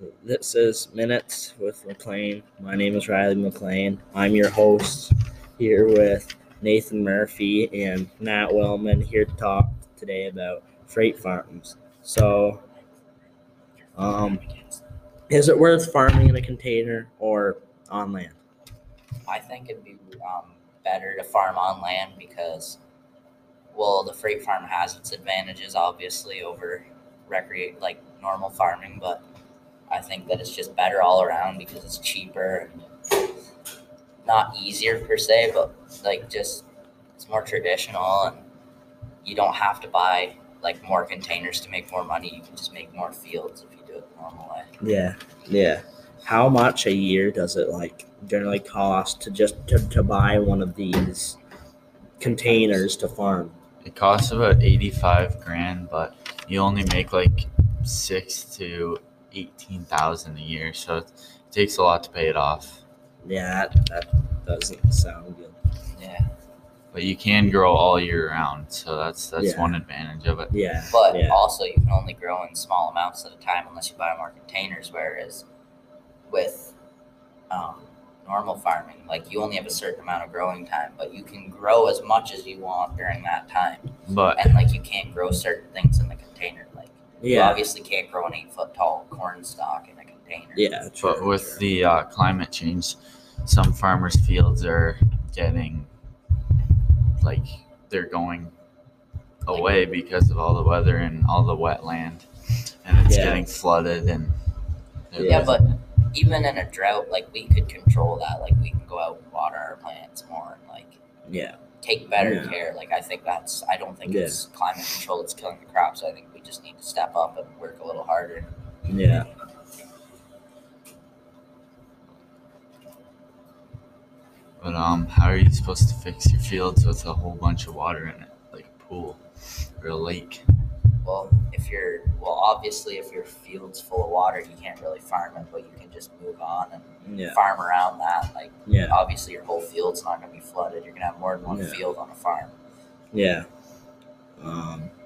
This is Minutes with McLean. My name is Riley McLean. I'm your host here with Nathan Murphy and Matt Wellman here to talk today about freight farms. So, is it worth farming in a container or on land? I think it'd be better to farm on land because, well, the freight farm has its advantages, obviously, over normal farming, but I think that it's just better all around because it's cheaper and not easier per se, but just it's more traditional and you don't have to buy more containers to make more money. You can just make more fields if you do it the normal way. Yeah. How much a year does it generally cost to buy one of these containers to farm? It costs about $85,000, but you only make $6,000 to $18,000 a year, so it takes a lot to pay it off. Yeah, that doesn't sound good. Yeah. But you can grow all year round, so that's Yeah. one advantage of it. Yeah. But yeah. also you can only grow in small amounts at a time unless you buy more containers, whereas with normal farming, you only have a certain amount of growing time, but you can grow as much as you want during that time. And you can't grow certain things in the container. You obviously can't grow an 8-foot tall corn stalk in a container. Yeah, true, but with the climate change, some farmers' fields are getting they're going away because of all the weather and all the wet land, and it's getting flooded. And but even in a drought, we could control that. We can go out and water our plants more and take better care. I don't think it's climate control that's killing the crops. I think we just need to step up and work a little harder. Yeah. But how are you supposed to fix your fields with a whole bunch of water in it, like a pool or a lake? Well, obviously, if your field's full of water, you can't really farm it, but you can just move on and farm around that. Obviously, your whole field's not going to be flooded. You're going to have more than one field on a farm. Yeah.